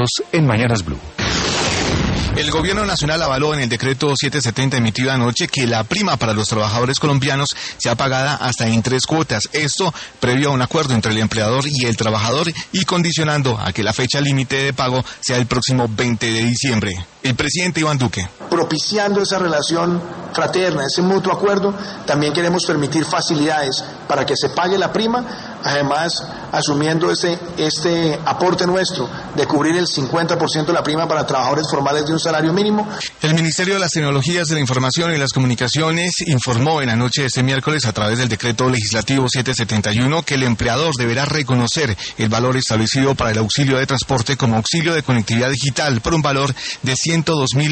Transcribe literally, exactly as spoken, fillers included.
minutos en Mañanas Blue. El gobierno nacional avaló en el decreto setecientos setenta emitido anoche que la prima para los trabajadores colombianos sea pagada hasta en tres cuotas. Esto previo a un acuerdo entre el empleador y el trabajador y condicionando a que la fecha límite de pago sea el próximo veinte de diciembre. El presidente Iván Duque. Propiciando esa relación fraterna, ese mutuo acuerdo, también queremos permitir facilidades para que se pague la prima, además asumiendo este, este aporte nuestro de cubrir el cincuenta por ciento de la prima para trabajadores formales de un salario mínimo. El Ministerio de las Tecnologías de la Información y las Comunicaciones informó en la noche de este miércoles a través del decreto legislativo setecientos setenta y uno que el empleador deberá reconocer el valor establecido para el auxilio de transporte como auxilio de conectividad digital por un valor de ciento dos mil